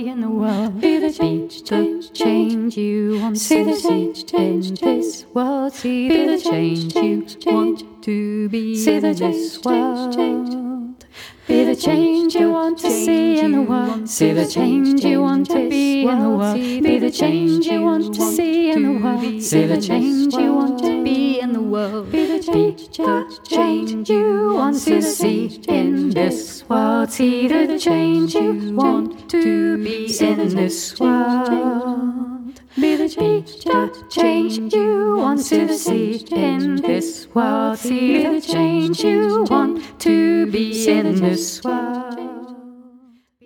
be in the world. Be the change you want to see in this world. See the change you want to be in this world. Be the change you want to see in the world. See the change you want to be in the world. Be the change you want to see in the world. See the change you want to be in the world. Be the change you want to see in this world. See the change you want to be in this world. Be the change you want to see in this world. See the change you want to be in this world.